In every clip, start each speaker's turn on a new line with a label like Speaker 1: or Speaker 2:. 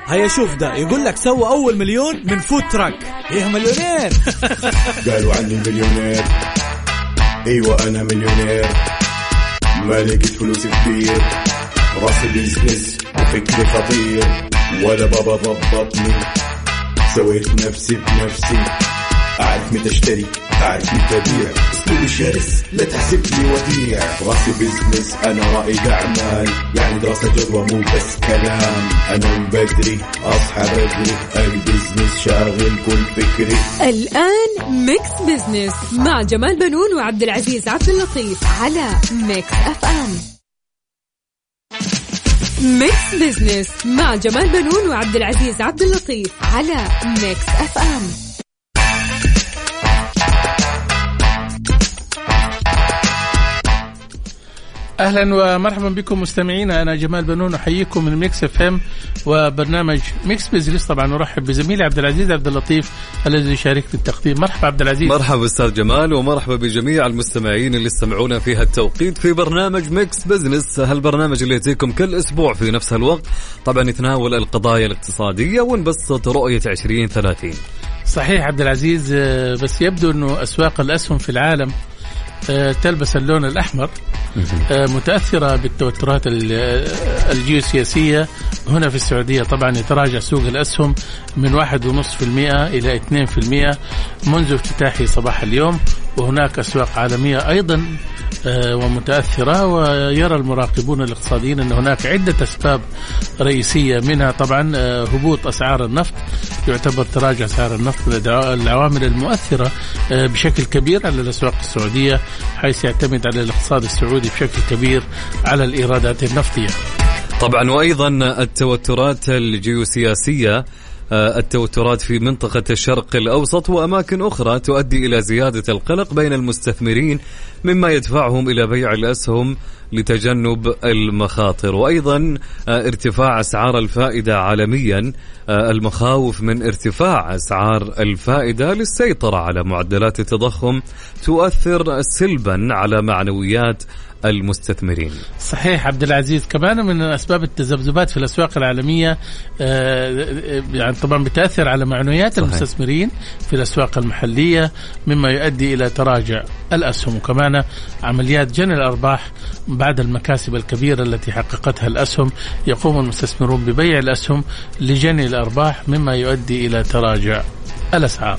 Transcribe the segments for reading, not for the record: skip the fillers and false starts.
Speaker 1: هيا شوف ده يقول لك سوى أول مليون من فود تراك. إيه مليونير.
Speaker 2: قالوا عني مليونير. أيوة أنا مليونير. ما لقيت فلوس كتير. راسي بيزنس وفكري خطير. ولا بابا ضبطني. سويت نفسي بنفسي. أعرف متى اشتري أعرف متى أبيع. أسلوبي شرس لا تحسبني وديع. راسي بيزنس أنا رائد أعمال. يعني دراسة جدوى مو بس كلام. أنا من بدري أصحى بدري. البيزنس شاغل كل فكري.
Speaker 3: الآن ميكس بيزنس مع جمال بنون وعبد العزيز عبد اللطيف على ميكس اف ام. ميكس بيزنس مع جمال بنون وعبد العزيز عبد اللطيف على ميكس اف ام.
Speaker 4: أهلا ومرحبا بكم مستمعينا. أنا جمال بنون أحييكم من ميكس اف ام وبرنامج ميكس بيزنس. طبعا نرحب بزميلي عبد العزيز عبد اللطيف الذي يشارك في التقديم. مرحبا عبد العزيز.
Speaker 5: مرحبا أستاذ جمال ومرحبا بجميع المستمعين اللي استمعونا في هالتوقيت في برنامج ميكس بيزنس. هالبرنامج اللي يأتيكم كل أسبوع في نفس الوقت. طبعا يتناول القضايا الاقتصادية ونبسط رؤية 2030.
Speaker 4: صحيح عبد العزيز، بس يبدو أنه أسواق الأسهم في العالم تلبس اللون الأحمر، متأثرة بالتوترات الجيوسياسية هنا في السعودية. طبعا يتراجع سوق الأسهم من 1.5% إلى 2% منذ افتتاحه صباح اليوم، وهناك أسواق عالمية أيضا ومتأثرة. ويرى المراقبون الاقتصاديين أن هناك عدة أسباب رئيسية، منها طبعا هبوط أسعار النفط. يعتبر تراجع أسعار النفط من العوامل المؤثرة بشكل كبير على الأسواق السعودية، حيث يعتمد على الاقتصاد السعودي بشكل كبير على الإيرادات النفطية.
Speaker 5: طبعا وأيضا التوترات الجيوسياسية، التوترات في منطقة الشرق الأوسط وأماكن أخرى تؤدي إلى زيادة القلق بين المستثمرين، مما يدفعهم إلى بيع الأسهم لتجنب المخاطر. وأيضا ارتفاع أسعار الفائدة عالميا، المخاوف من ارتفاع أسعار الفائدة للسيطرة على معدلات التضخم تؤثر سلبا على معنويات المستثمرين.
Speaker 4: صحيح عبد العزيز. كمان من أسباب التذبذبات في الأسواق العالمية يعني طبعا بتأثر على معنويات المستثمرين في الأسواق المحلية، مما يؤدي إلى تراجع الأسهم. وكمان عمليات جني الأرباح بعد المكاسب الكبيرة التي حققتها الأسهم، يقوم المستثمرون ببيع الأسهم لجني الأرباح، مما يؤدي إلى تراجع الأسعار.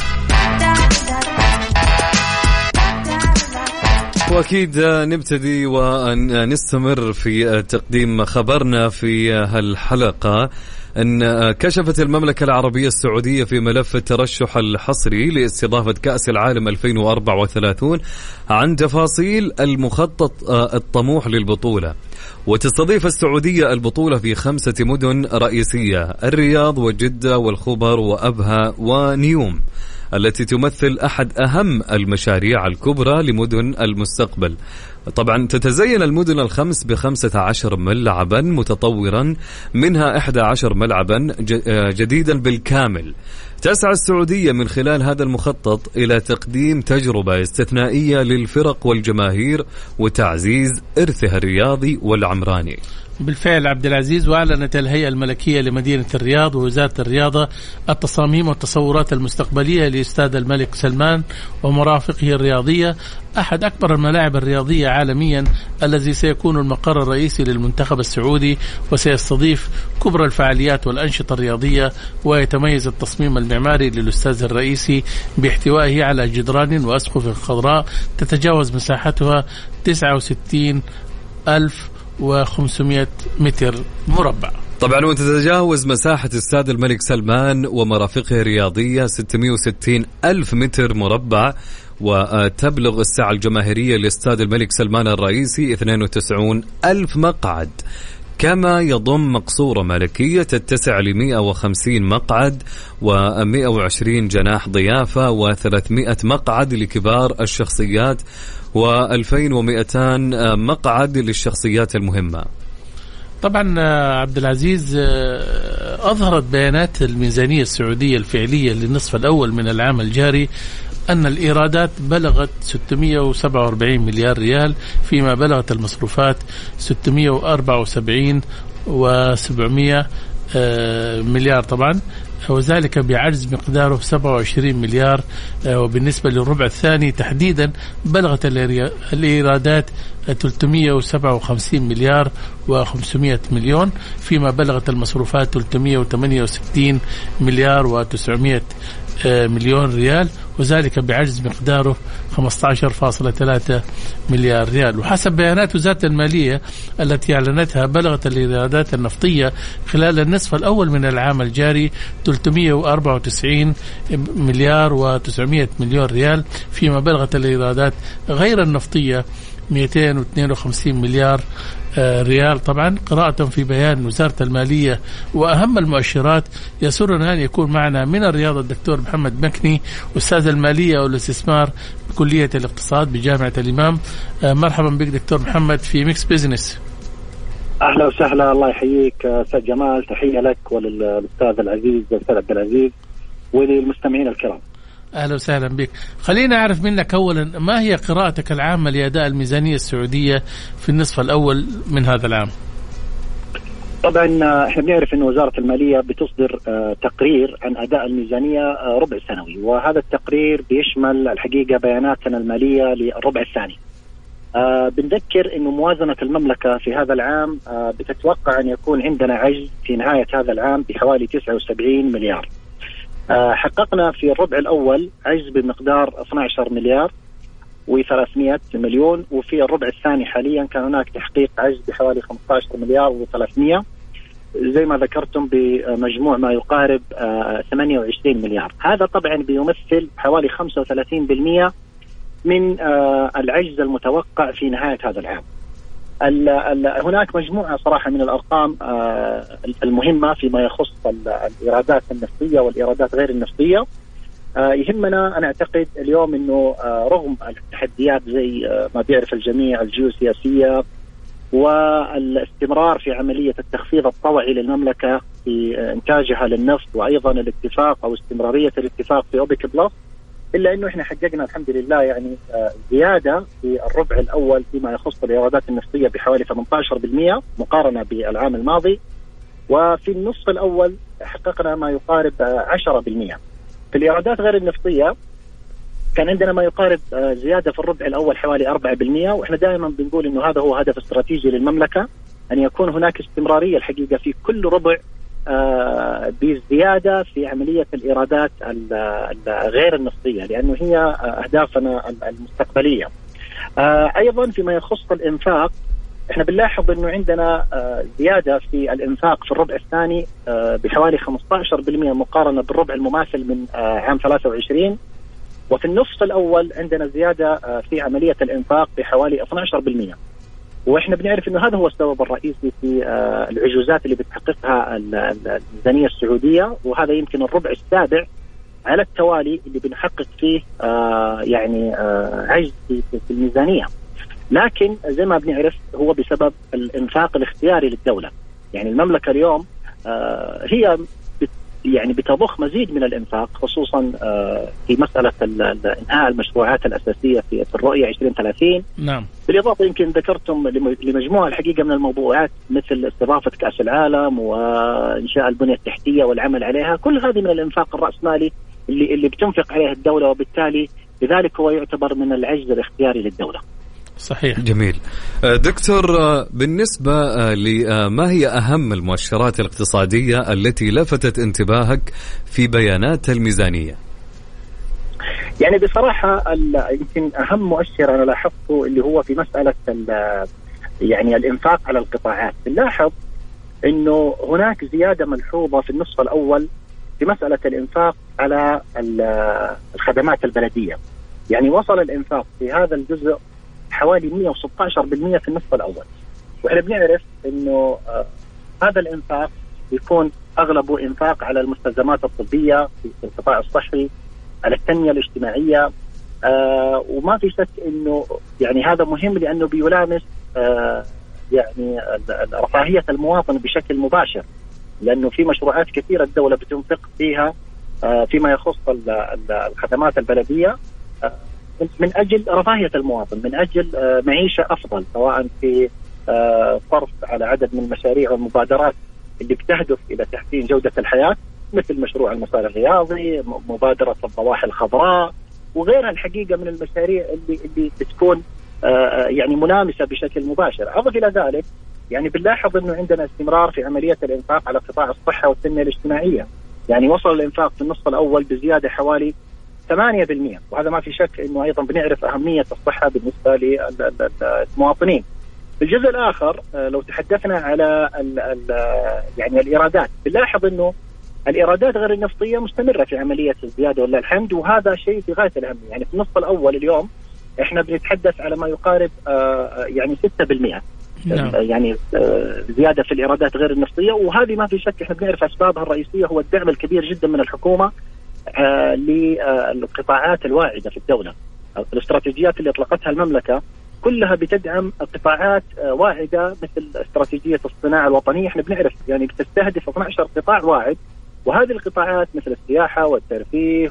Speaker 5: وأكيد نبتدي ونستمر في تقديم خبرنا في هالحلقة. أن كشفت المملكة العربية السعودية في ملف الترشح الحصري لاستضافة كأس العالم 2034 عن تفاصيل المخطط الطموح للبطولة. وتستضيف السعودية البطولة في 5 مدن رئيسية: الرياض وجدة والخبر وأبها ونيوم، التي تمثل أحد أهم المشاريع الكبرى لمدن المستقبل. طبعا تتزين المدن الخمس ب15 ملعبا متطورا، منها 11 ملعبا جديدا بالكامل. تسعى السعودية من خلال هذا المخطط إلى تقديم تجربة استثنائية للفرق والجماهير وتعزيز إرثها الرياضي والعمراني.
Speaker 4: بالفعل عبد العزيز. وأعلنت الهيئة الملكية لمدينة الرياض ووزارة الرياضة التصاميم والتصورات المستقبلية لاستاد الملك سلمان ومرافقه الرياضية، أحد أكبر الملاعب الرياضية عالميا، الذي سيكون المقر الرئيسي للمنتخب السعودي، وسيستضيف كبرى الفعاليات والأنشطة الرياضية. ويتميز التصميم المعماري للأستاذ الرئيسي باحتوائه على جدران وأسقف خضراء تتجاوز مساحتها 69,500 متر مربع.
Speaker 5: طبعا وتتجاوز مساحة استاد الملك سلمان ومرافقه الرياضية 660,000 متر مربع. وتبلغ السعة الجماهيرية لاستاد الملك سلمان الرئيسي 92,000 مقعد. كما يضم مقصورة ملكية تتسع ل150 مقعد و120 جناح ضيافة و300 مقعد لكبار الشخصيات و2200 مقعد للشخصيات المهمة.
Speaker 4: طبعا عبد العزيز، أظهرت بيانات الميزانية السعودية الفعلية للنصف الأول من العام الجاري أن الإيرادات بلغت 647 مليار ريال، فيما بلغت المصروفات 674,700 مليار طبعا، وذلك بعجز مقداره 27 مليار. وبالنسبة للربع الثاني تحديدا بلغت الإيرادات 357 مليار و500 مليون، فيما بلغت المصروفات 368 مليار و900 مليون ريال، وذلك بعجز مقداره 15.3 مليار ريال. وحسب بيانات وزارة المالية التي أعلنتها بلغت الإيرادات النفطية خلال النصف الأول من العام الجاري 394 مليار و900 مليون ريال، فيما بلغت الإيرادات غير النفطية 252 مليار ريال. طبعا قراءة في بيان وزارة المالية وأهم المؤشرات، يسرنا أن يكون معنا من الرياض الدكتور محمد مكني، أستاذ المالية والاستثمار بكلية الاقتصاد بجامعة الإمام. مرحبا بك دكتور محمد في ميكس بيزنس.
Speaker 6: أهلا وسهلا، الله يحييك أستاذ جمال، تحية لك وللأستاذ العزيز أستاذ عبد العزيز وللمستمعين الكرام.
Speaker 4: أهلا وسهلا بك. خلينا أعرف منك أولا، ما هي قراءتك العامة لأداء الميزانية السعودية في النصف الأول من هذا العام؟
Speaker 6: طبعا احنا بنعرف أن وزارة المالية بتصدر تقرير عن أداء الميزانية ربع سنوي، وهذا التقرير بيشمل الحقيقة بياناتنا المالية للربع الثاني. بنذكر أنه موازنة المملكة في هذا العام بتتوقع أن يكون عندنا عجز في نهاية هذا العام بحوالي 79 مليار. حققنا في الربع الأول عجز بمقدار 12 مليار و300 مليون، وفي الربع الثاني حاليا كان هناك تحقيق عجز بحوالي 15 مليار و300 زي ما ذكرتم بمجموع ما يقارب 28 مليار. هذا طبعا بيمثل حوالي 35% من العجز المتوقع في نهاية هذا العام. هناك مجموعة صراحة من الأرقام المهمة فيما يخص الإيرادات النفطية والإيرادات غير النفطية. يهمنا أن أعتقد اليوم أنه رغم التحديات زي ما بيعرف الجميع الجيوسياسية والاستمرار في عملية التخفيض الطوعي للمملكة في إنتاجها للنفط، وأيضا الاتفاق أو استمرارية الاتفاق في أوبك بلس، إلا أنه إحنا حققنا الحمد لله يعني زيادة في الربع الأول فيما يخص الإيرادات النفطية بحوالي 18% مقارنة بالعام الماضي، وفي النصف الأول حققنا ما يقارب 10%. في الإيرادات غير النفطية كان عندنا ما يقارب زيادة في الربع الأول حوالي 4%، وإحنا دائما بنقول إنه هذا هو هدف استراتيجي للمملكة، أن يكون هناك استمرارية الحقيقة في كل ربع بزيادة في عملية الإيرادات غير النفطية، لأنه هي أهدافنا المستقبلية. أيضا فيما يخص الإنفاق، إحنا بنلاحظ أنه عندنا زيادة في الإنفاق في الربع الثاني بحوالي 15% مقارنة بالربع المماثل من عام 23، وفي النصف الأول عندنا زيادة في عملية الإنفاق بحوالي 12%. وإحنا بنعرف أنه هذا هو السبب الرئيسي في العجوزات اللي بتحققها الميزانية السعودية، وهذا يمكن الربع السابع على التوالي اللي بنحقق فيه يعني عجز في الميزانية. لكن زي ما بنعرف هو بسبب الإنفاق الاختياري للدولة. يعني المملكة اليوم هي يعني بتضخ مزيد من الإنفاق، خصوصا في مسألة إنهاء المشروعات الأساسية في الرؤية 2030.
Speaker 4: نعم.
Speaker 6: بالإضافة يمكن ذكرتم لمجموعة الحقيقة من الموضوعات مثل استضافة كأس العالم وإنشاء البنية التحتية والعمل عليها. كل هذه من الإنفاق الرأسمالي اللي بتنفق عليه الدولة، وبالتالي لذلك هو يعتبر من العجز الاختياري للدولة.
Speaker 5: صحيح. جميل. دكتور، بالنسبة لما هي أهم المؤشرات الاقتصادية التي لفتت انتباهك في بيانات الميزانية؟
Speaker 6: يعني بصراحة يمكن أهم مؤشر أنا لاحظته اللي هو في مسألة يعني الإنفاق على القطاعات. نلاحظ إنه هناك زيادة ملحوظة في النصف الأول في مسألة الإنفاق على الخدمات البلدية. يعني وصل الإنفاق في هذا الجزء حوالي 116% في النصف الأول، وإحنا بنعرف إنه هذا الإنفاق يكون أغلبه إنفاق على المستلزمات الطبية في القطاع الصحي، على التنمية الاجتماعية، وما في شك إنه يعني هذا مهم لأنه بيلامس يعني رفاهية المواطن بشكل مباشر، لأنه في مشروعات كثيرة الدولة بتنفق فيها فيما يخص الخدمات البلدية من أجل رفاهية المواطن، من أجل معيشة أفضل، سواء في صرف على عدد من المشاريع والمبادرات اللي بتهدف إلى تحسين جودة الحياة، مثل مشروع المسار الرياضي، مبادرة الضواحي الخضراء وغيرها الحقيقة من المشاريع اللي بتكون يعني ملامسة بشكل مباشر. أضف إلى ذلك يعني بنلاحظ أنه عندنا استمرار في عملية الإنفاق على قطاع الصحة والتنمية الاجتماعية. يعني وصل الإنفاق في النصف الأول بزيادة حوالي 8%، وهذا ما في شك أنه أيضا بنعرف أهمية الصحة بالنسبة للمواطنين. في الجزء الآخر لو تحدثنا على يعني الإيرادات، بنلاحظ أنه الإيرادات غير النفطية مستمرة في عملية الزيادة ولله الحمد، وهذا شيء في غاية الأهمية. يعني في النصف الأول اليوم إحنا بنتحدث على ما يقارب يعني 6% يعني زيادة في الإيرادات غير النفطية، وهذه ما في شك إحنا بنعرف أسبابها الرئيسية هو الدعم الكبير جدا من الحكومة للقطاعات الواعدة في الدولة. الاستراتيجيات اللي أطلقتها المملكة كلها بتدعم قطاعات واعدة، مثل استراتيجية الصناعة الوطنية. احنا بنعرف يعني بتستهدف 12 قطاع واعد، وهذه القطاعات مثل السياحة والترفيه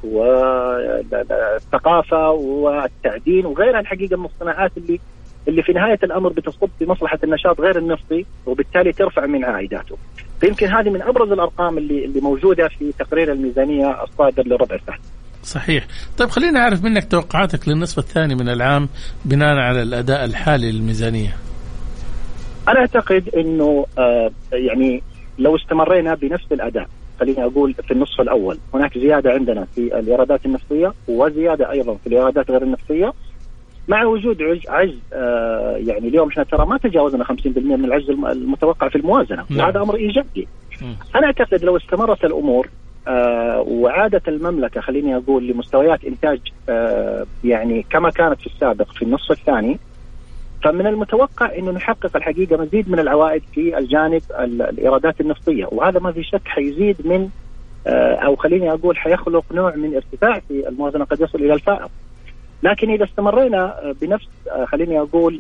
Speaker 6: والثقافة والتعدين وغيرها الحقيقة من الصناعات اللي في نهاية الأمر بتصب في مصلحة النشاط غير النفطي، وبالتالي ترفع من عائداته. فيمكن هذه من أبرز الأرقام اللي موجودة في تقرير الميزانية الصادر للربع الثاني.
Speaker 4: صحيح. طيب خلينا نعرف منك توقعاتك للنصف الثاني من العام بناء على الأداء الحالي للميزانية.
Speaker 6: أنا أعتقد أنه يعني لو استمرينا بنفس الأداء، خليني أقول في النصف الأول هناك زيادة عندنا في الإيرادات النفطية وزيادة أيضا في الإيرادات غير النفطية، مع وجود عجز يعني اليوم احنا ترى ما تجاوزنا 50% من العجز المتوقع في الموازنة، وهذا أمر إيجابي. أنا أعتقد لو استمرت الأمور وعادت المملكة خليني أقول لمستويات إنتاج يعني كما كانت في السابق في النصف الثاني، فمن المتوقع أنه نحقق الحقيقة مزيد من العوائد في الجانب الإيرادات النفطية، وهذا ما في شك حيزيد من أو خليني أقول حيخلق نوع من ارتفاع في الموازنة قد يصل إلى الفائض. لكن إذا استمرينا بنفس خليني أقول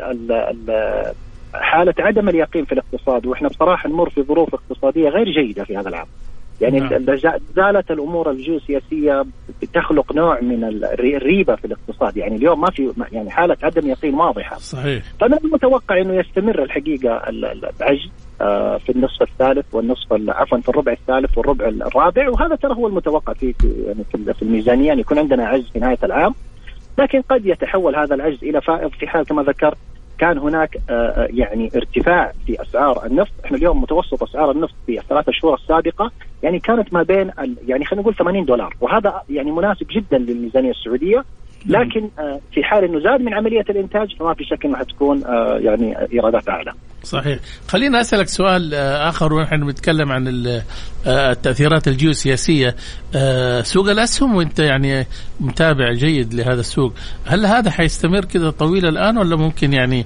Speaker 6: حالة عدم اليقين في الاقتصاد، وإحنا بصراحة نمر في ظروف اقتصادية غير جيدة في هذا العام، يعني زالت الأمور الجيوسياسية بتخلق نوع من الريبة في الاقتصاد. يعني اليوم ما في يعني حالة عدم يقين واضحة.
Speaker 4: صحيح.
Speaker 6: فمن المتوقع إنه يستمر الحقيقة العجز في النصف الثالث والنصف عفوا في الربع الثالث والربع الرابع، وهذا ترى هو المتوقع يعني في الميزانية أن يكون عندنا عجز في نهاية العام. لكن قد يتحول هذا العجز إلى فائض في حال كما ذكرت كان هناك يعني ارتفاع في أسعار النفط. احنا اليوم متوسط أسعار النفط في الثلاث شهور السابقة يعني كانت ما بين يعني خلينا نقول $80، وهذا يعني مناسب جدا للميزانية السعودية. لكن في حال انه زاد من عملية الانتاج فما في شك انها حتكون يعني ايرادات اعلى.
Speaker 4: صحيح. خلينا اسالك سؤال اخر ونحن بنتكلم عن التاثيرات الجيوسياسيه. سوق الاسهم وانت يعني متابع جيد لهذا السوق، هل هذا حيستمر كذا طويل الان ولا ممكن يعني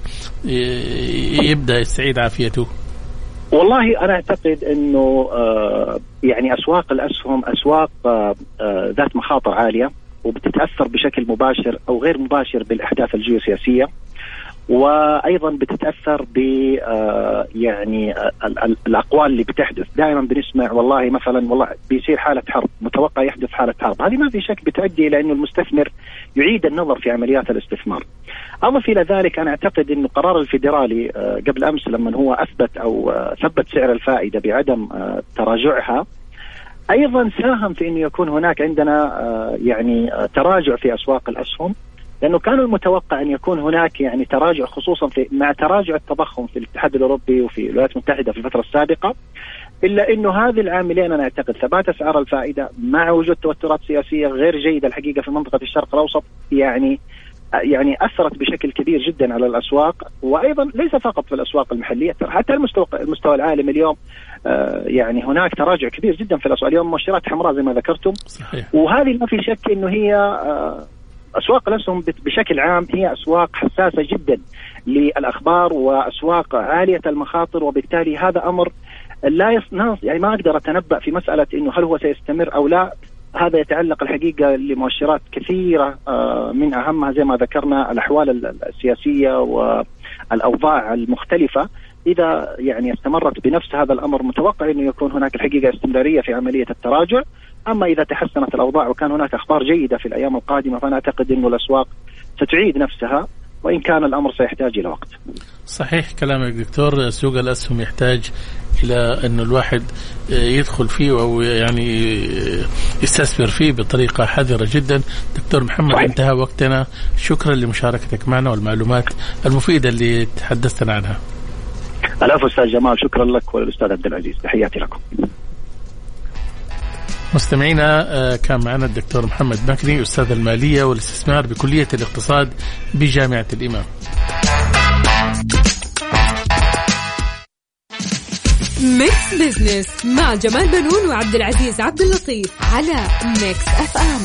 Speaker 4: يبدا يستعيد عافيته؟
Speaker 6: والله انا اعتقد انه يعني اسواق الاسهم اسواق ذات مخاطر عاليه، وبتتأثر بشكل مباشر أو غير مباشر بالأحداث الجيوسياسية، وأيضا بتتأثر ب يعني الأقوال اللي بتحدث. دائما بنسمع والله مثلا والله بيصير حالة حرب، متوقع يحدث حالة حرب، هذه ما في شك بتؤدي إلى أنه المستثمر يعيد النظر في عمليات الاستثمار. أضف إلى ذلك أنا أعتقد أنه قرار الفيدرالي قبل أمس لما هو أثبت أو ثبت سعر الفائدة بعدم تراجعها، أيضا ساهم في أنه يكون هناك عندنا يعني تراجع في أسواق الأسهم، لأنه كان المتوقع أن يكون هناك يعني تراجع خصوصا مع تراجع التضخم في الاتحاد الأوروبي وفي الولايات المتحدة في الفترة السابقة، إلا أنه هذه العاملين أنا أعتقد ثبات أسعار الفائدة مع وجود توترات سياسية غير جيدة الحقيقة في منطقة الشرق الأوسط يعني أثرت بشكل كبير جدا على الأسواق، وأيضا ليس فقط في الأسواق المحلية، حتى المستوى العالمي اليوم يعني هناك تراجع كبير جدا في الأسواق. اليوم مؤشرات حمراء زي ما ذكرتم.
Speaker 4: صحيح.
Speaker 6: وهذه ما في شك إنه هي أسواق الأسهم بشكل عام هي أسواق حساسة جدا للأخبار وأسواق عالية المخاطر، وبالتالي هذا أمر لا يعني ما أقدر أتنبأ في مسألة إنه هل هو سيستمر أو لا. هذا يتعلق الحقيقة لمؤشرات كثيرة من أهمها زي ما ذكرنا الأحوال السياسية والأوضاع المختلفة. إذا يعني استمرت بنفس هذا الأمر متوقع أنه يكون هناك الحقيقة استمرارية في عملية التراجع. أما إذا تحسنت الأوضاع وكان هناك أخبار جيدة في الأيام القادمة فأنا أعتقد أنه الأسواق ستعيد نفسها، وإن كان الأمر سيحتاج إلى وقت.
Speaker 4: صحيح كلامك دكتور. سوق الأسهم يحتاج إلى أن الواحد يدخل فيه أو يعني يستثمر فيه بطريقة حذرة جدا. دكتور محمد صحيح. انتهى وقتنا. شكرا لمشاركتك معنا والمعلومات المفيدة اللي تحدثنا عنها.
Speaker 6: العفو أستاذ جمال، شكرا لك وللأستاذ عبد العزيز، تحياتي لكم.
Speaker 4: مستمعينا كان معنا الدكتور محمد مكني أستاذ المالية والاستثمار بكلية الاقتصاد بجامعة الإمام.
Speaker 3: ميكس بزنس مع جمال بنون وعبد العزيز عبد اللطيف على ميكس اف ام.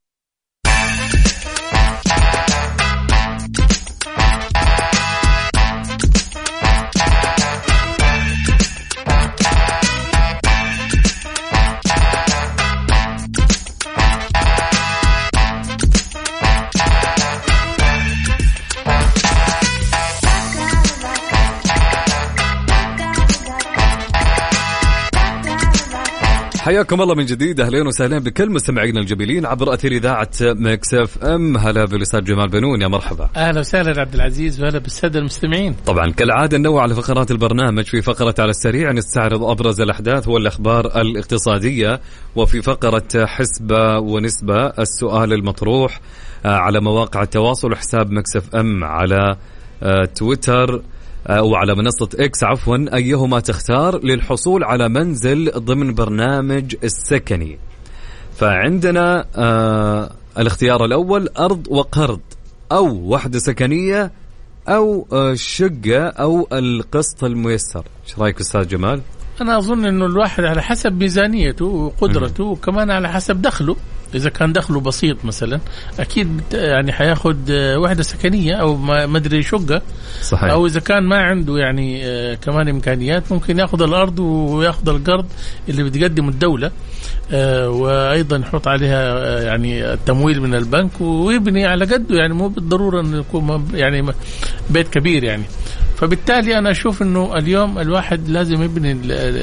Speaker 5: حياكم الله من جديد، اهلين وسهلين بكل مستمعينا الجميلين عبر اثير اذاعه ميكس اف ام. هلا بالاستاذ جمال بنون، يا مرحبا.
Speaker 4: اهلا وسهلا عبد العزيز، وهلا بالساده المستمعين.
Speaker 5: طبعا كالعاده ننوع على فقرات البرنامج. في فقره على السريع نستعرض ابرز الاحداث والاخبار الاقتصاديه، وفي فقره حسبه ونسبه السؤال المطروح على مواقع التواصل وحساب ميكس اف ام على تويتر وعلى منصة إكس أيهما تختار للحصول على منزل ضمن برنامج السكني؟ فعندنا الاختيار الأول أرض وقرض، أو وحدة سكنية، أو شقة، أو القسط الميسر. ايش رأيك أستاذ جمال؟
Speaker 4: أنا أظن أنه الواحد على حسب ميزانيته وقدرته وكمان على حسب دخله. إذا كان دخله بسيط مثلا أكيد يعني حياخد وحدة سكنية أو ما أدري شقة.
Speaker 5: صحيح.
Speaker 4: أو إذا كان ما عنده يعني كمان إمكانيات ممكن يأخذ الأرض ويأخذ القرض اللي بتقدم الدولة، وأيضا يحط عليها يعني التمويل من البنك ويبني على قده، يعني مو بالضرورة أن يكون يعني بيت كبير يعني. فبالتالي أنا أشوف أنه اليوم الواحد لازم يبني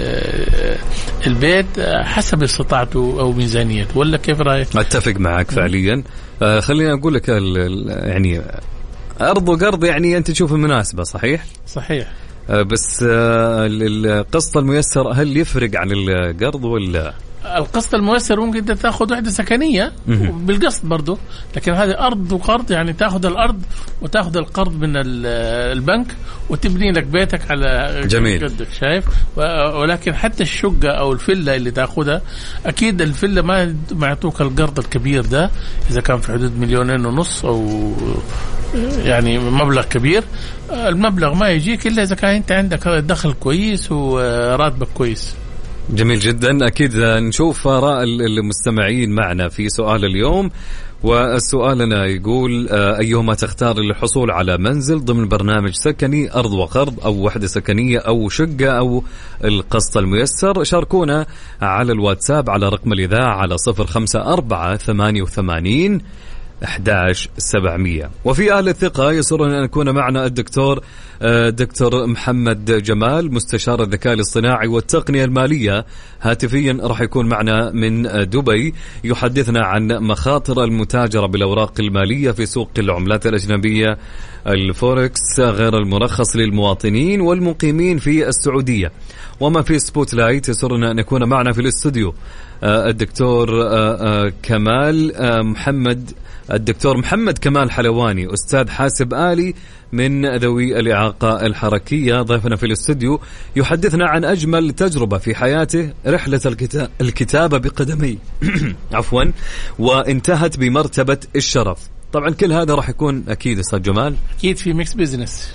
Speaker 4: البيت حسب استطاعته أو ميزانيته، ولا كيف رأيك؟
Speaker 5: أتفق معك فعليا. خليني أقول لك يعني أرض وقرض يعني أنت تشوف المناسبة. صحيح؟
Speaker 4: صحيح.
Speaker 5: بس القسط الميسر هل يفرق عن القرض ولا؟
Speaker 4: القسط الميسر ممكن تاخذ وحدة سكنية بالقسط برضو، لكن هذه أرض وقرض، يعني تاخذ الأرض وتاخذ القرض من البنك وتبني لك بيتك على قدك. شايف؟ ولكن حتى الشقة أو الفيلا اللي تاخذها أكيد الفيلا ما يعطوك القرض الكبير ده إذا كان في حدود 2.5 مليون أو يعني مبلغ كبير. المبلغ ما يجيك إلا إذا كان أنت عندك دخل كويس وراتبك كويس.
Speaker 5: جميل جدا. أكيد نشوف آراء المستمعين معنا في سؤال اليوم، والسؤالنا يقول أيهما تختار للحصول على منزل ضمن برنامج سكني؟ أرض وقرض، أو وحدة سكنية، أو شقة، أو القسط الميسر؟ شاركونا على الواتساب على رقم الإذاعة على 054881 11700. وفي أهل الثقة يسرنا أن يكون معنا الدكتور دكتور محمد جمال، مستشار الذكاء الاصطناعي والتقنية المالية. هاتفيا راح يكون معنا من دبي، يحدثنا عن مخاطر المتاجرة بالأوراق المالية في سوق العملات الأجنبية الفوركس غير المرخص للمواطنين والمقيمين في السعودية. وما في سبوت لايت يسرنا أن يكون معنا في الاستوديو الدكتور الدكتور محمد كمال حلواني، أستاذ حاسب آلي من ذوي الإعاقة الحركية، ضيفنا في الاستوديو يحدثنا عن أجمل تجربة في حياته، رحلة الكتابة بقدمي وانتهت بمرتبة الشرف. طبعا كل هذا راح يكون أكيد أستاذ جمال
Speaker 4: أكيد في ميكس بيزنس.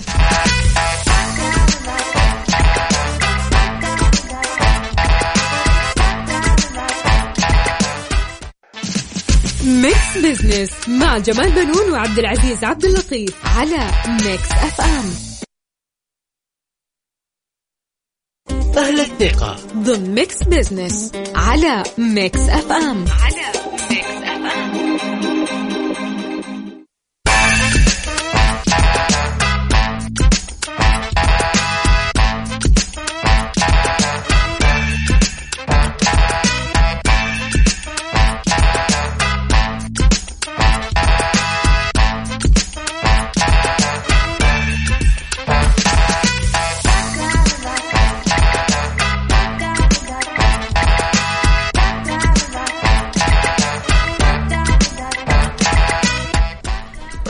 Speaker 3: ميكس بزنس مع جمال بنون وعبد العزيز عبد اللطيف على ميكس اف ام.
Speaker 1: أهل الثقة
Speaker 3: ضمن ميكس بزنس على ميكس اف ام.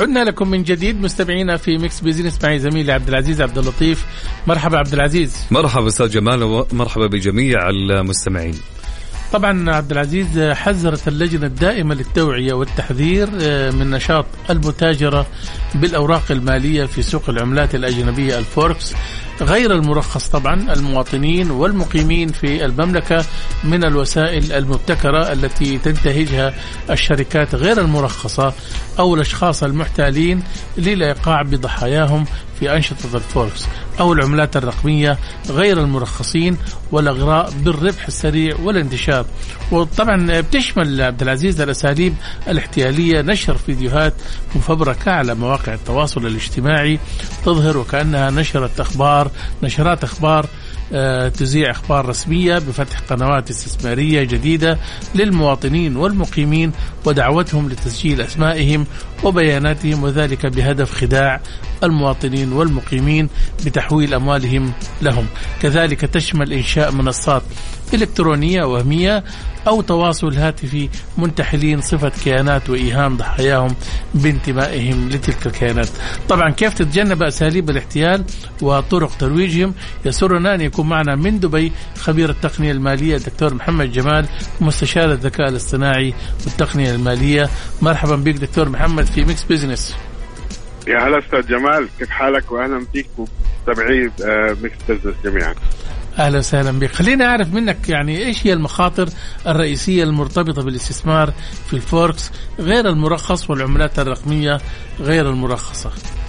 Speaker 4: عدنا لكم من جديد مستمعينا في ميكس بيزنس معي زميلي عبد العزيز عبد اللطيف. مرحبا عبد العزيز.
Speaker 5: مرحبا أستاذ جمال ومرحبا بجميع المستمعين.
Speaker 4: طبعا عبد العزيز، حذرت اللجنة الدائمة للتوعية والتحذير من نشاط المتاجرة بالأوراق المالية في سوق العملات الأجنبية الفوركس غير المرخص طبعا المواطنين والمقيمين في المملكة من الوسائل المبتكرة التي تنتهجها الشركات غير المرخصة أو الأشخاص المحتالين للإيقاع بضحاياهم في أنشطة الفوركس أو العملات الرقمية غير المرخصين والإغراء بالربح السريع والانتشار. وطبعا بتشمل عبد العزيز الأساليب الاحتيالية نشر فيديوهات مفبركة على مواقع التواصل الاجتماعي تظهر وكأنها نشرات أخبار تذيع أخبار رسمية بفتح قنوات استثمارية جديدة للمواطنين والمقيمين ودعوتهم لتسجيل أسمائهم وبياناتهم، وذلك بهدف خداع المواطنين والمقيمين بتحويل أموالهم لهم. كذلك تشمل إنشاء منصات إلكترونية وهمية أو تواصل هاتفي منتحلين صفة كيانات وإيهام ضحاياهم بانتمائهم لتلك الكيانات. طبعا كيف تتجنب أساليب الاحتيال وطرق ترويجهم؟ يسرنا أن يكون معنا من دبي خبير التقنية المالية الدكتور محمد جمال مستشار الذكاء الاصطناعي والتقنية المالية. مرحبا بك دكتور محمد في ميكس بيزنس.
Speaker 7: يا هلا أستاذ جمال، كيف حالك؟ وأهلا فيك ومتابعي ميكس بيزنس جميعا.
Speaker 4: أهلا وسهلا بك. خلينا أعرف منك يعني إيش هي المخاطر الرئيسية المرتبطة بالاستثمار في الفوركس غير المرخص والعملات الرقمية غير المرخصة؟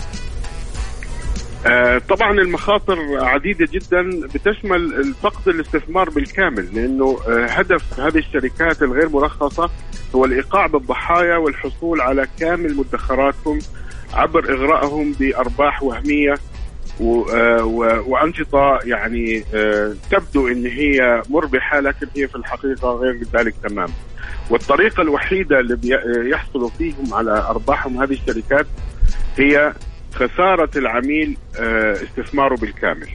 Speaker 7: طبعا المخاطر عديدة جدا بتشمل فقد الاستثمار بالكامل، لأنه هدف هذه الشركات الغير مرخصة هو الإيقاع بالضحايا والحصول على كامل مدخراتهم عبر إغرائهم بأرباح وهمية وأنشطة يعني تبدو إن هي مربحة لكن هي في الحقيقة غير ذلك تماما. والطريقة الوحيدة اللي يحصلوا فيهم على أرباحهم هذه الشركات هي خسارة العميل استثماره بالكامل.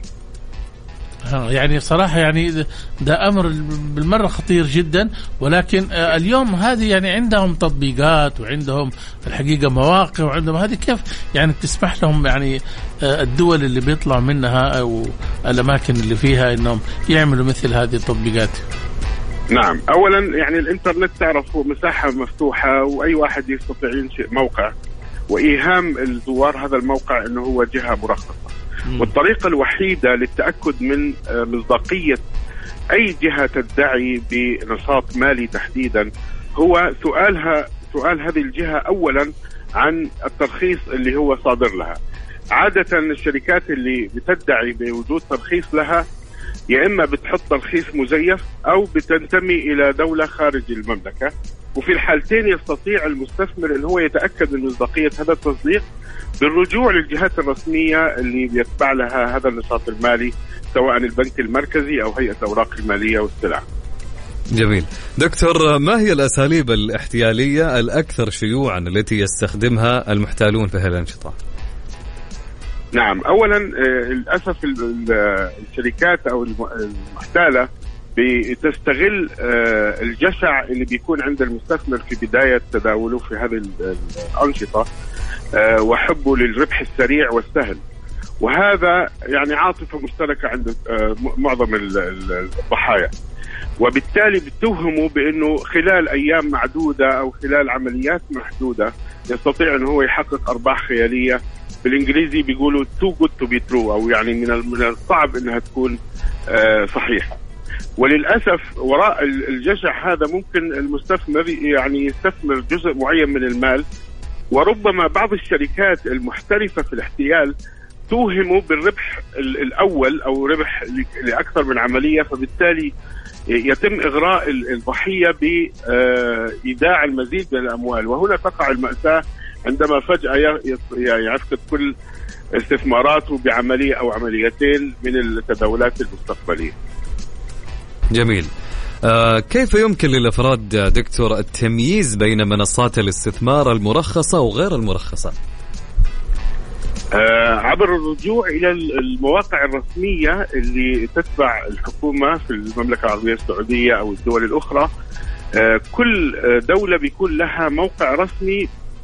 Speaker 4: يعني صراحة يعني ده أمر بالمرة خطير جدا، ولكن اليوم هذه يعني عندهم تطبيقات وعندهم الحقيقة مواقع وعندهم هذه، كيف يعني تسمح لهم يعني الدول اللي بيطلع منها أو الأماكن اللي فيها إنهم يعملوا مثل هذه التطبيقات؟
Speaker 7: نعم، أولا يعني الإنترنت تعرف هو مساحة مفتوحة وأي واحد يستطيع ينشئ موقع وإيهام الزوار هذا الموقع إنه هو جهة مرخصة. والطريقة الوحيدة للتأكد من مصداقية أي جهة تدعي بنشاط مالي تحديدا هو سؤال هذه الجهة أولا عن الترخيص اللي هو صادر لها. عادة الشركات اللي بتدعي بوجود ترخيص لها يا إما بتحط ترخيص مزيف أو بتنتمي إلى دولة خارج المملكة، وفي الحالتين يستطيع المستثمر أن هو يتأكد من مصداقية هذا التصديق بالرجوع للجهات الرسمية اللي بيتبع لها هذا النشاط المالي، سواء البنك المركزي أو هيئة الأوراق المالية والسلع.
Speaker 5: جميل. دكتور، ما هي الأساليب الاحتيالية الأكثر شيوعا التي يستخدمها المحتالون في هذه الأنشطة؟
Speaker 7: نعم، أولا للأسف الشركات أو المحتالة بتستغل الجشع اللي بيكون عند المستثمر في بداية تداوله في هذه الأنشطة وحبه للربح السريع والسهل، وهذا يعني عاطفة مشتركة عند معظم الضحايا، وبالتالي بتوهموا بأنه خلال أيام معدودة أو خلال عمليات محدودة يستطيع أنه هو يحقق أرباح خيالية. بالإنجليزي بيقولوا too good to be true، أو يعني من الصعب أنها تكون صحيحة. وللأسف وراء الجشع هذا ممكن المستثمر يعني يستثمر جزء معين من المال، وربما بعض الشركات المحترفة في الاحتيال توهموا بالربح الأول أو ربح لأكثر من عملية، فبالتالي يتم إغراء الضحية بإيداع المزيد من الأموال، وهنا تقع المأساة عندما فجأة يفقد كل استثماراته بعملية أو عمليتين من التداولات المستقبلية.
Speaker 5: جميل. كيف يمكن للأفراد دكتور التمييز بين منصات الاستثمار المرخصة وغير المرخصة؟
Speaker 7: عبر الرجوع إلى المواقع الرسمية اللي تتبع الحكومة في المملكة العربية السعودية أو الدول الأخرى. كل دولة بيكون لها موقع رسمي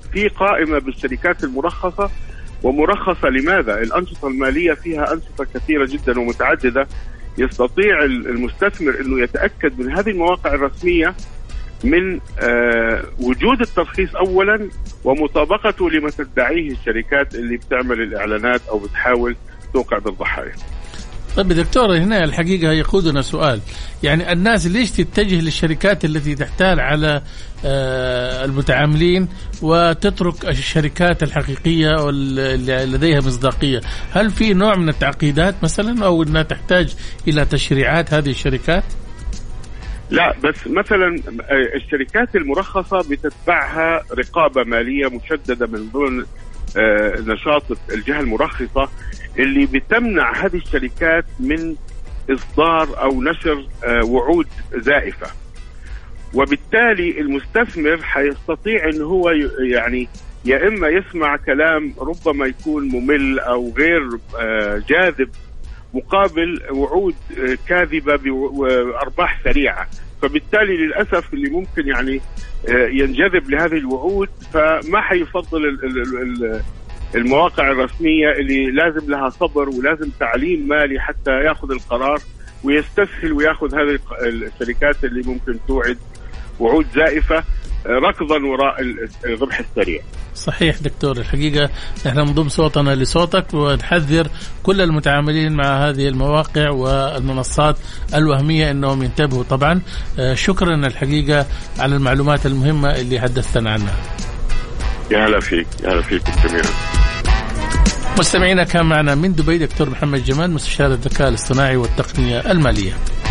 Speaker 7: في قائمة بالشركات المرخصة. ومرخصة لماذا؟ الأنشطة المالية فيها أنشطة كثيرة جدا ومتعددة، يستطيع المستثمر أنه يتأكد من هذه المواقع الرسمية من وجود الترخيص أولا ومطابقته لما تدعيه الشركات اللي بتعمل الإعلانات أو بتحاول توقع بالضحايا.
Speaker 4: طيب دكتور، هنا الحقيقة يقودنا سؤال، يعني الناس ليش تتجه للشركات التي تحتال على المتعاملين وتترك الشركات الحقيقية واللي لديها مصداقية؟ هل في نوع من التعقيدات مثلا أو أنها تحتاج إلى تشريعات هذه الشركات؟
Speaker 7: لا، بس مثلا الشركات المرخصة بتتبعها رقابة مالية مشددة من ضمن نشاط الجهة المرخصة اللي بتمنع هذه الشركات من إصدار أو نشر وعود زائفة. وبالتالي المستثمر حيستطيع أن هو يعني يا إما يسمع كلام ربما يكون ممل أو غير جاذب مقابل وعود كاذبة بأرباح سريعة، فبالتالي للأسف اللي ممكن يعني ينجذب لهذه الوعود فما حيفضل المواقع الرسمية اللي لازم لها صبر ولازم تعليم مالي حتى يأخذ القرار ويستسهل ويأخذ هذه الشركات اللي ممكن توعد وعود زائفة ركضا وراء الربح السريع.
Speaker 4: صحيح دكتور، الحقيقة نحن نضم صوتنا لصوتك ونحذر كل المتعاملين مع هذه المواقع والمنصات الوهمية أنهم ينتبهوا. طبعا شكرا الحقيقة على المعلومات المهمة اللي حدثتنا عنها.
Speaker 7: يا هلا فيك، يا هلا فيكم جميعا.
Speaker 4: مستمعينا، كان معنا من دبي دكتور محمد جمال، مستشار الذكاء الاصطناعي والتقنية المالية.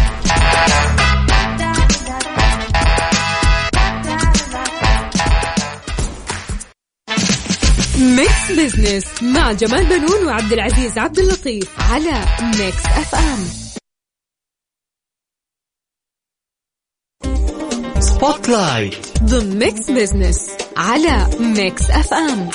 Speaker 3: ميكس بزنس مع جمال بنون وعبد العزيز عبد اللطيف على ميكس اف ام.
Speaker 1: سبوت لايت
Speaker 3: ضمن ميكس بزنس على ميكس اف ام.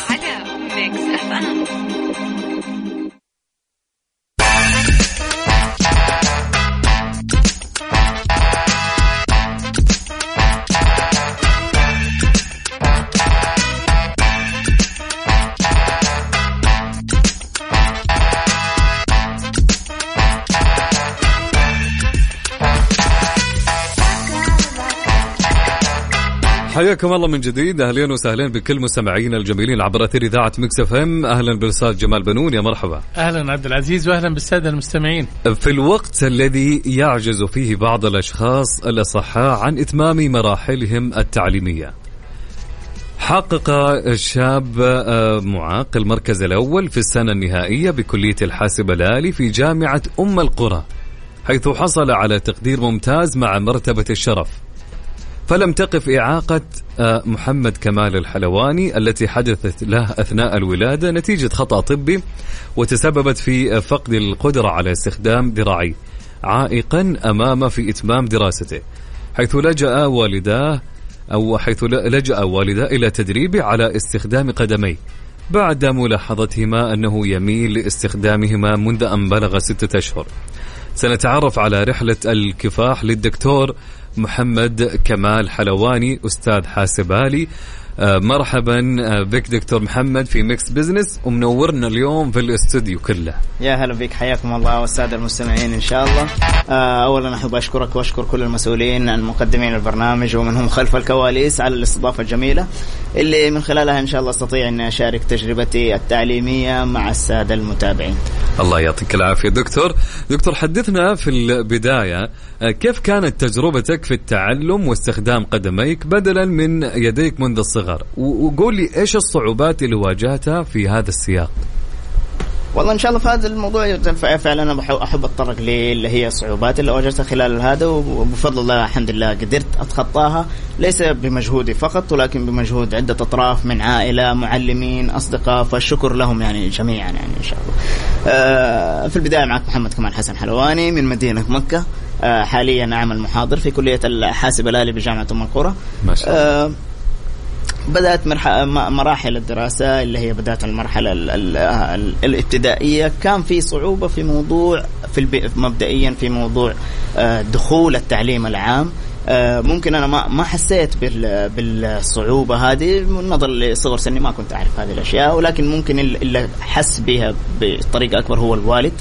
Speaker 5: حياكم الله من جديد، اهلا وسهلا بكل مستمعينا الجميلين عبر اثير اذاعه ميكس اف ام. اهلا بالاستاذ جمال بنون، يا مرحبا.
Speaker 4: اهلا عبد العزيز، واهلا بالساده المستمعين.
Speaker 5: في الوقت الذي يعجز فيه بعض الاشخاص الاصحاء عن اتمام مراحلهم التعليميه، حقق الشاب معاق المركز الاول في السنه النهائيه بكليه الحاسب الآلي في جامعه ام القرى، حيث حصل على تقدير ممتاز مع مرتبه الشرف. فلم تقف إعاقة محمد كمال الحلواني التي حدثت له أثناء الولادة نتيجة خطأ طبي وتسببت في فقد القدرة على استخدام ذراعيه، عائقا أمامه في إتمام دراسته، حيث لجأ والده إلى تدريبه على استخدام قدميه بعد ملاحظتهما أنه يميل لاستخدامهما منذ أن بلغ 6 أشهر. سنتعرف على رحلة الكفاح للدكتور محمد كمال حلواني أستاذ حاسب آلي. مرحبا بك دكتور محمد في ميكس بزنس، ومنورنا اليوم في الاستوديو كله.
Speaker 8: يا هلا بك، حياكم الله والسادة المستمعين إن شاء الله. أولا أحب أشكرك وأشكر كل المسؤولين المقدمين البرنامج ومنهم خلف الكواليس على الاستضافة الجميلة اللي من خلالها إن شاء الله أستطيع أن أشارك تجربتي التعليمية مع السادة المتابعين.
Speaker 5: الله يعطيك العافية دكتور. حدثنا في البداية كيف كانت تجربتك في التعلم واستخدام قدميك بدلا من يديك منذ الصغر، وقول لي إيش الصعوبات اللي واجهتها في هذا السياق؟
Speaker 8: والله إن شاء الله في هذا الموضوع فعلا أنا أحب أتطرق اللي هي الصعوبات اللي واجهتها خلال هذا، وبفضل الله الحمد لله قدرت أتخطاها، ليس بمجهودي فقط ولكن بمجهود عدة أطراف من عائلة، معلمين، أصدقاء، فالشكر لهم يعني جميعا يعني إن شاء الله. في البداية معك محمد كمال حسن حلواني من مدينة مكة، حاليا أعمل محاضر في كلية الحاسب الآلي بجامعة أم القرى. ما شاء الله. بدأت مراحل الدراسة اللي هي بدأت المرحلة الابتدائية، كان في صعوبة في موضوع مبدئيا في موضوع دخول التعليم العام، ممكن أنا ما حسيت بالصعوبة هذه من نظر لصغر سني، ما كنت أعرف هذه الأشياء، ولكن ممكن اللي حس بها بطريقة أكبر هو الوالد.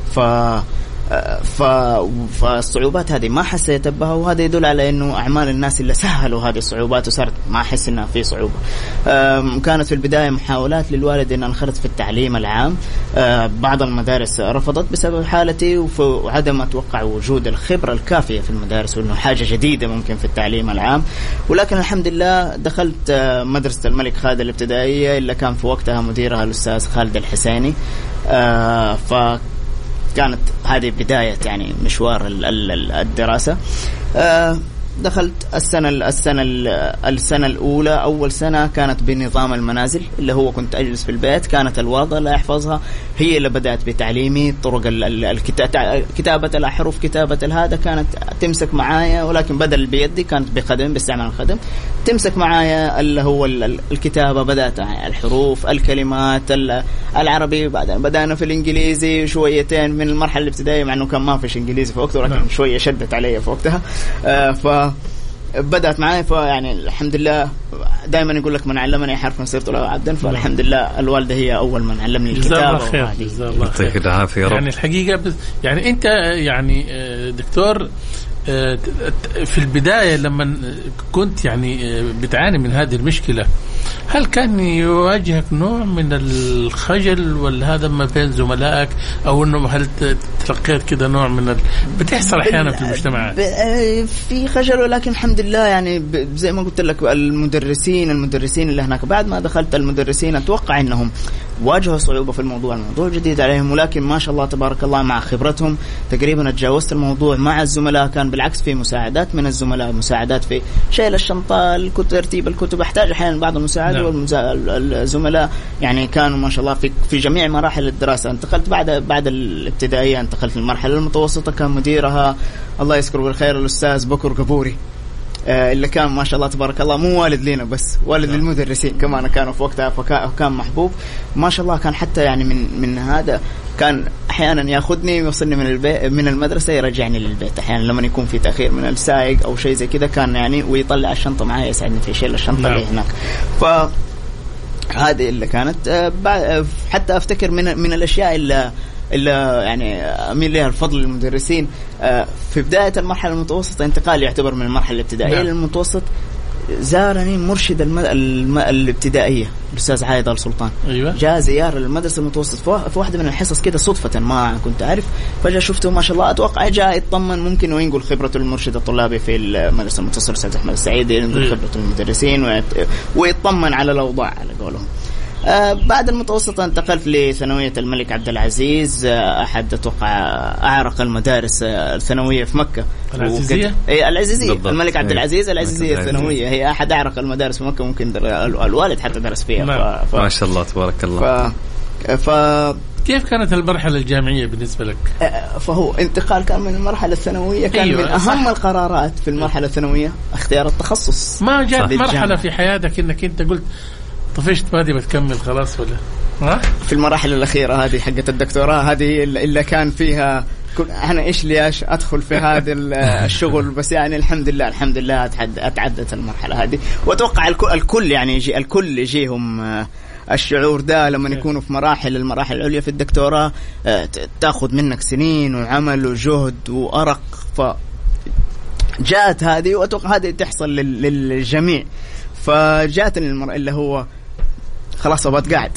Speaker 8: فالصعوبات هذه ما حسيت بها، وهذا يدل على إنه أعمال الناس اللي سهلوا هذه الصعوبات وصارت ما أحس إنها في صعوبة. كانت في البداية محاولات للوالد إن أنخرط في التعليم العام، بعض المدارس رفضت بسبب حالتي وعدم أتوقع وجود الخبرة الكافية في المدارس، وإنه حاجة جديدة ممكن في التعليم العام. ولكن الحمد لله دخلت مدرسة الملك خالد الابتدائية اللي كان في وقتها مديرها الأستاذ خالد الحسيني. كانت هذه بداية يعني مشوار الدراسة. دخلت السنة الأولى. أول سنة كانت بنظام المنازل اللي هو كنت أجلس في البيت، كانت الورقة اللي أحفظها هي اللي بدأت بتعليمي. طرق كتابة الأحرف، كتابة هذا كانت تمسك معايا، ولكن بدل بيدي كانت بخدم، باستعمال الخدم تمسك معايا اللي هو الكتابة. بدأت الحروف، الكلمات، العربي، بعدين بدأنا في الإنجليزي شويتين من المرحلة الابتدائية، مع أنه كان ما فيش إنجليزي في وقته، لكن شوية شدت علي في وقتها. بدأت معي. فيعني الحمد لله دائما يقول لك من علمني حرفا صرت له عبدا، فالحمد لله الوالدة هي أول من علمني الكتابة.
Speaker 4: جزاه الله خير.
Speaker 5: يعطيك العافية يا رب.
Speaker 4: يعني الحقيقة يعني أنت يعني دكتور في البداية لما كنت يعني بتعاني من هذه المشكلة، هل كان يواجهك نوع من الخجل ولا هذا ما بين زملائك، أو إنه هل تلقيت كده نوع من بتحصل أحيانا في المجتمعات
Speaker 8: في خجل؟ ولكن الحمد لله يعني زي ما قلت لك المدرسين اللي هناك بعد ما دخلت المدرسين أتوقع إنهم واجهوا صعوبة في الموضوع جديد عليهم، ولكن ما شاء الله تبارك الله مع خبرتهم تقريبا تجاوزت الموضوع. مع الزملاء كان بالعكس في مساعدات من الزملاء، مساعدات في شيل الشنطة، ترتيب الكتب، أحتاج أحيانا بعض المساعدة. والزملاء يعني كانوا ما شاء الله في جميع مراحل الدراسة. انتقلت بعد الابتدائية، انتقلت للمرحلة المتوسطة، كان مديرها الله يذكره بالخير الأستاذ بكر قبوري، اللي كان ما شاء الله تبارك الله مو والد لنا بس، والد للمدرسين كمان كانوا في وقتها، فكان محبوب ما شاء الله. كان حتى يعني من هذا كان أحيانا يأخذني ويوصلني من المدرسة يرجعني للبيت أحيانا لما يكون في تأخير من السائق أو شيء زي كده، كان يعني ويطلع الشنطة معي يساعدني في شيل الشنطة اللي هناك. هذه اللي كانت حتى أفتكر من الأشياء اللي يعني أميل لها الفضل للمدرسين في بداية المرحلة المتوسطة، انتقال يعتبر من المرحلة الابتدائية للمتوسط. زارني مرشد الابتدائية الأستاذ عايد آل سلطان.
Speaker 4: أيوة.
Speaker 8: جاء زيارة للمدرسة المتوسط في واحدة من الحصص كده صدفة ما كنت أعرف، فجأة شفته ما شاء الله. أتوقع جاء يطمن ممكن وينقل خبرة المرشد الطلابي في المدرسة المتوسطة الأستاذ أحمد السعيد، ينقل خبرة المدرسين ويطمن على الأوضاع على قولهم. بعد المتوسطة انتقلت لثانوية الملك عبد العزيز، أحد أتوقع أعرق المدارس الثانوية في مكة.
Speaker 4: العزيزية؟
Speaker 8: العزيزية الملك عبد العزيز العزيزية الثانوية هي أحد أعرق المدارس في مكة، ممكن الوالد حتى درس فيها.
Speaker 5: ما شاء الله تبارك الله.
Speaker 4: كيف كانت المرحلة الجامعية بالنسبة لك؟
Speaker 8: فهو انتقال كان من المرحلة الثانوية، كان من أهم القرارات في المرحلة الثانوية اختيار التخصص.
Speaker 4: ما جاءت مرحلة في حياتك إنك أنت قلت طفشت ما دي بتكمل خلاص ولا؟
Speaker 8: في المراحل الأخيرة هذه حقة الدكتوراه، هذه اللي كان فيها أنا إيش ليش أدخل في هذا الشغل، بس يعني الحمد لله أتعدت المرحلة هذه. وأتوقع الكل يعني الكل يجيهم الشعور ده لما يكونوا في المراحل العليا في الدكتوراه، تأخذ منك سنين وعمل وجهد وأرق. فجاءت هذه، وأتوقع هذه تحصل للجميع. فجاءتني المرأة اللي هو خلاص أبغى قاعد.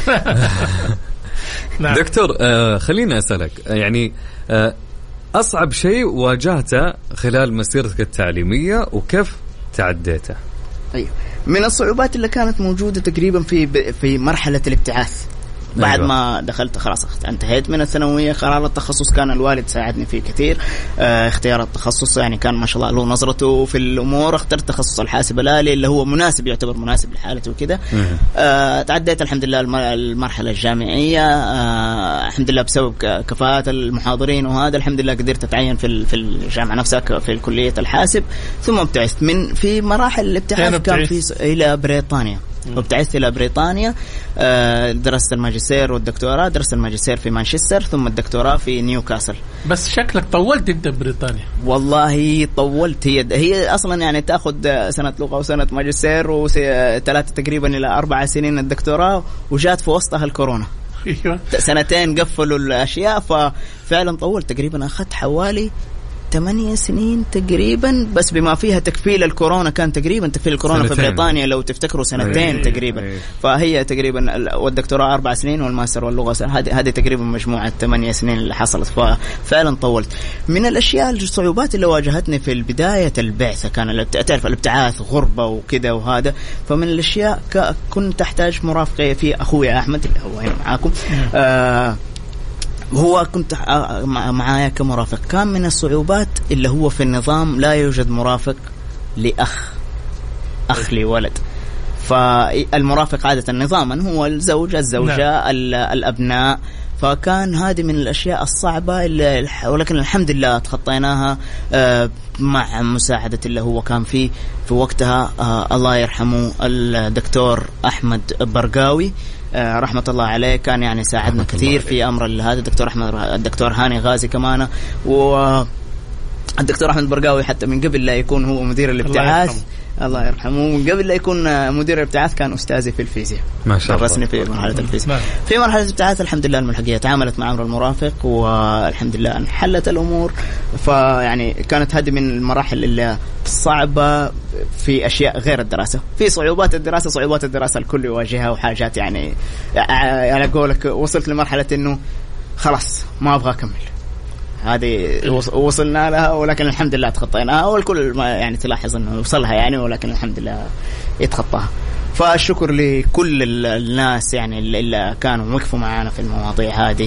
Speaker 5: دكتور خليني أسألك يعني أصعب شيء واجهته خلال مسيرتك التعليمية وكيف تعديته؟
Speaker 8: أيوة، من الصعوبات اللي كانت موجودة تقريبا في مرحلة الابتعاث. بعد ما دخلت خلاص انتهيت من الثانوية، قرار التخصص كان الوالد ساعدني فيه كثير. اختيار التخصص يعني كان ما شاء الله له نظرته في الأمور. اخترت تخصص الحاسب الآلي اللي هو يعتبر مناسب لحالتي وكده. تعديت الحمد لله المرحلة الجامعية الحمد لله بسبب كفاءات المحاضرين، وهذا الحمد لله قدرت أتعين في الجامعة نفسها في كلية الحاسب. ثم ابتعثت في مراحل الابتعاث كان إلى بريطانيا. وابتعثت إلى بريطانيا، درست الماجستير والدكتوراه. درست الماجستير في مانشستر ثم الدكتوراه في نيوكاسل.
Speaker 4: بس شكلك طولت أنت بريطانيا.
Speaker 8: والله طولت. هي أصلا يعني تأخذ سنة لغة وسنة ماجستير وثلاثة تقريبا إلى 4 سنين الدكتوراه، وجات في وسطها الكورونا. 2 قفلوا الأشياء، ففعلا طولت تقريبا. أخذت حوالي 8 سنين تقريبا، بس بما فيها تكفيل الكورونا. كان تقريبا تكفيل الكورونا في بريطانيا لو تفتكروا 2 تقريبا. فهي تقريبا والدكتوراه 4 سنين والماستر واللغة هذه تقريبا مجموعة 8 سنين اللي حصلت. ففعلا طولت. من الأشياء الصعوبات اللي واجهتني في البداية البعثة كان تعرف الابتعاث غربة وكذا وهذا. فمن الأشياء كنت أحتاج مرافقة في أخوي أحمد اللي هو هنا معاكم. هو كنت معايا كمرافق. كان من الصعوبات اللي هو في النظام لا يوجد مرافق لأخ لي ولد. فالمرافق عادة نظاما هو الزوجة الأبناء. فكان هذه من الأشياء الصعبة ولكن الحمد لله تخطيناها مع مساعدة اللي هو كان في وقتها الله يرحمه الدكتور أحمد برقاوي رحمة الله عليه. كان يعني ساعدنا كثير في أمر هذا. الدكتور أحمد، الدكتور هاني غازي كمان، والدكتور أحمد برقاوي حتى من قبل لا يكون هو مدير الابتعاث الله يرحمه، من قبل لا يكون مدير الابتعاث كان أستاذي في الفيزياء. ما شاء الله. درسني في مرحلة الفيزياء. في مرحلة الابتعاث الحمد لله الملحقية تعاملت مع أمر المرافق والحمد لله انحلت الأمور. فيعني كانت هذه من المراحل اللي صعبة في أشياء غير الدراسة. في صعوبات الدراسة الكل يواجهها وحاجات يعني أقولك وصلت لمرحلة إنه خلاص ما أبغى أكمل. هذه وصلنا لها ولكن الحمد لله تخطيناها، والكل يعني تلاحظ انه وصلها يعني، ولكن الحمد لله يتخطاها. فالشكر لكل الناس يعني اللي كانوا وقفوا معنا في المواضيع هذه،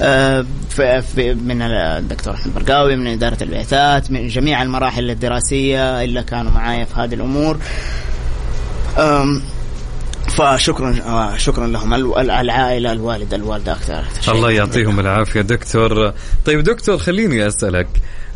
Speaker 8: من الدكتور أحمد برقاوي، من إدارة البعثات، من جميع المراحل الدراسية اللي كانوا معايا في هذه الأمور. فشكرا لهم، العائلة، الوالدة أكثر.
Speaker 5: الله يعطيهم العافية دكتور. طيب دكتور خليني أسألك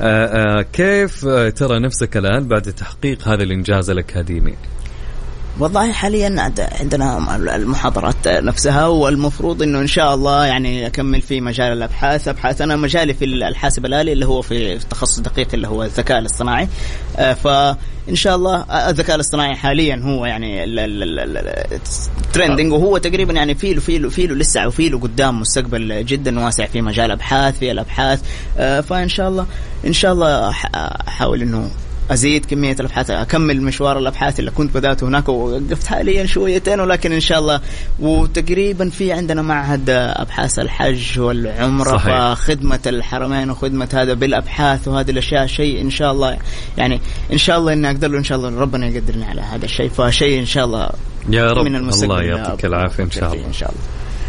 Speaker 5: كيف ترى نفسك الآن بعد تحقيق هذا الإنجاز الأكاديمي؟
Speaker 8: والله حاليا عندنا المحاضرات نفسها، والمفروض انه ان شاء الله يعني اكمل في مجال الابحاث. انا مجالي في الحاسب الآلي اللي هو في التخصص دقيق اللي هو الذكاء الاصطناعي. فان شاء الله الذكاء الاصطناعي حاليا هو يعني الترندنج، وهو تقريبا يعني فيله لسه وفيله قدام مستقبل جدا واسع في مجال الابحاث. فان شاء الله احاول انه أزيد كمية الأبحاث، أكمل مشوار الأبحاث اللي كنت بدأته هناك ووقفت حاليا شويتين، ولكن إن شاء الله. وتقريبا في عندنا معهد أبحاث الحج والعمرة، فخدمة الحرمين وخدمة هذا بالأبحاث وهذه الأشياء شيء إن شاء الله يعني إن شاء الله إن أقدر له إن شاء الله ربنا يقدرني على هذا الشيء، فشيء إن شاء الله
Speaker 5: يا رب.
Speaker 8: من المستقبل.
Speaker 5: الله يعطيك العافية إن شاء الله.
Speaker 8: إن شاء الله.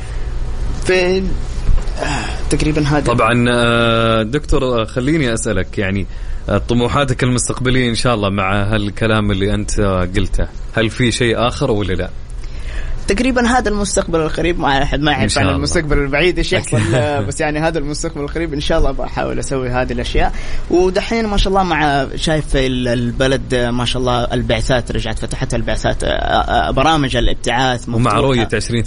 Speaker 8: في تقريبا هذا.
Speaker 5: طبعا دكتور خليني أسألك يعني طموحاتك المستقبلية إن شاء الله مع هالكلام اللي أنت قلته، هل في شيء آخر ولا لا؟
Speaker 8: تقريبا هذا المستقبل القريب، ما أحد ما يعرف عن المستقبل البعيد إيش يحصل بس يعني هذا المستقبل القريب إن شاء الله بحاول أسوي هذه الأشياء. ودحين ما شاء الله مع شايف البلد ما شاء الله البعثات رجعت، فتحت البعثات، برامج الابتعاث
Speaker 5: ومع رؤية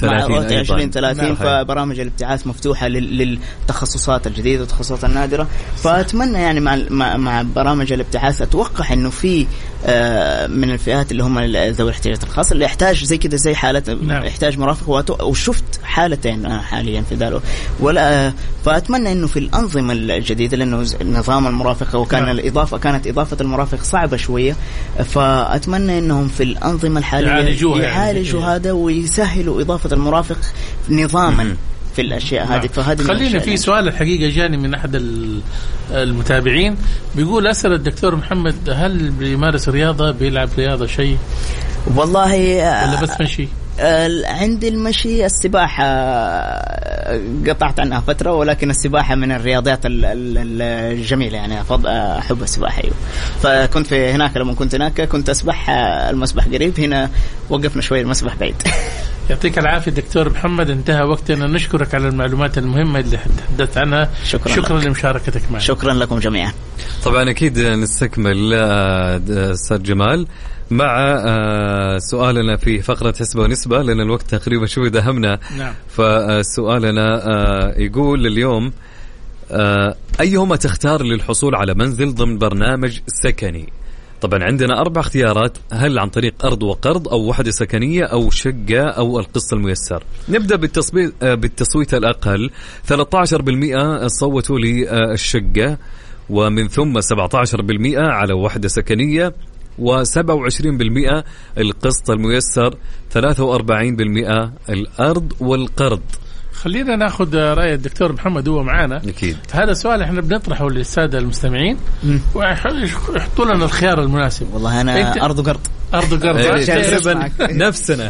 Speaker 5: 2030
Speaker 8: فبرامج الابتعاث مفتوحة للتخصصات الجديدة والتخصصات النادرة. فأتمنى يعني مع برامج الابتعاث أتوقع إنه في من الفئات اللي هم ذوي الاحتياجات الخاصة اللي يحتاج زي كده زي حالة يحتاج مرافق، وشفت حالتين حاليا في ذلك ولا. فأتمنى إنه في الأنظمة الجديدة، لأنه نظام المرافق وكان الإضافة كانت إضافة المرافق صعبة شوية، فأتمنى إنهم في الأنظمة الحالية يعالجوا هذا ويسهلوا إضافة المرافق نظاما في الأشياء هذه. فهذه
Speaker 4: خلينا في سؤال الحقيقة جاني من أحد المتابعين بيقول أسأل الدكتور محمد هل بيمارس رياضة، بيلعب رياضة شيء؟
Speaker 8: والله
Speaker 4: ولا بس مشي؟
Speaker 8: عندي المشي، السباحة قطعت عنها فترة، ولكن السباحة من الرياضات الجميلة يعني أحب السباحة. فكنت في هناك، لما كنت هناك كنت أسبح المسبح قريب، هنا وقفنا شوي المسبح بعيد.
Speaker 4: يعطيك العافية دكتور محمد، انتهى وقتنا. نشكرك على المعلومات المهمة اللي تحدثت عنها. شكرا لمشاركتك معنا.
Speaker 8: شكرا لكم جميعا.
Speaker 5: طبعا أكيد نستكمل أستاذ جمال مع سؤالنا في فقرة حسبة ونسبة، لأن الوقت تقريبا شوي دهمنا.
Speaker 4: نعم.
Speaker 5: فسؤالنا يقول اليوم أيهما تختار للحصول على منزل ضمن برنامج سكني؟ طبعا عندنا 4 اختيارات، هل عن طريق أرض وقرض أو وحدة سكنية أو شقة أو القسط الميسر. نبدأ بالتصويت الأقل. 13% صوتوا للشقة، ومن ثم 17% على وحدة سكنية، و27% القسط الميسر، 43% الأرض والقرض.
Speaker 4: خلينا ناخذ رأي الدكتور محمد، هو معانا.
Speaker 5: أكيد.
Speaker 4: هذا سؤال احنا بنطرحه للسادة المستمعين ويحطوا لنا الخيار المناسب.
Speaker 8: والله أنا أرض وقرض.
Speaker 4: أرض وقرض
Speaker 5: تقريبا نفسنا.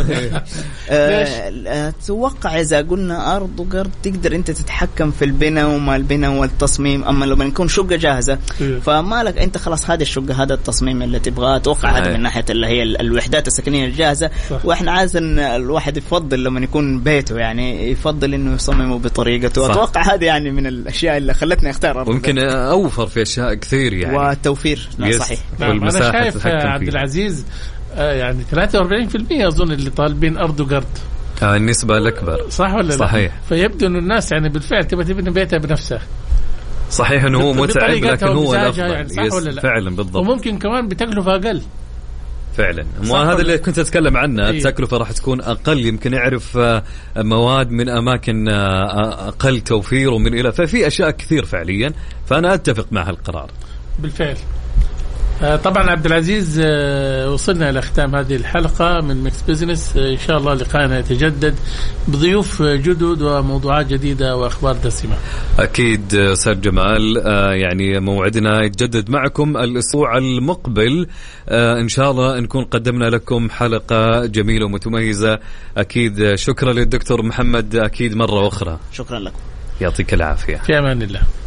Speaker 8: أتوقع إذا قلنا أرض وقرض تقدر أنت تتحكم في البناء وما البناء والتصميم، أما لما نكون شقة جاهزة فما لك أنت خلاص هذه الشقة هذا التصميم اللي تبغاه. أتوقع هذا من ناحية اللي هي الوحدات السكنية الجاهزة. وإحنا عايز الواحد يفضل لما يكون بيته يعني يفضل إنه يصممه بطريقته. أتوقع هذه يعني من الأشياء اللي خلتني أختار أرض.
Speaker 5: ممكن أوفر في أشياء كثير يعني.
Speaker 8: والتوفير. صحيح.
Speaker 4: أنا شايف عبد العزيز يعني 43% أظن اللي طالبين أرض وقرض.
Speaker 5: النسبة الأكبر.
Speaker 4: صح ولا لا؟
Speaker 5: صحيح.
Speaker 4: فيبدو إنه الناس يعني بالفعل تبني بيتها بنفسها.
Speaker 5: صحيح إنه هو متعب لكن هو الأفضل.
Speaker 4: يعني صح ولا لا؟
Speaker 5: فعلا بالضبط.
Speaker 4: وممكن كمان بتكلفة أقل.
Speaker 5: فعلا وهذا اللي كنت أتكلم عنه. التكلفة راح تكون أقل، يمكن يعرف مواد من أماكن أقل توفير ومن إلى، ففي أشياء كثير فعليا. فأنا أتفق مع هالقرار بالفعل.
Speaker 4: طبعا عبد العزيز وصلنا إلى ختام هذه الحلقة من ميكس بيزنس. إن شاء الله لقاءنا يتجدد بضيوف جدد وموضوعات جديدة وأخبار دسمة.
Speaker 5: أكيد أستاذ جمال، يعني موعدنا يتجدد معكم الأسبوع المقبل إن شاء الله نكون قدمنا لكم حلقة جميلة ومتميزة. أكيد شكرا للدكتور محمد أكيد مرة أخرى.
Speaker 8: شكرا لكم.
Speaker 5: يعطيك العافية.
Speaker 4: في أمان الله.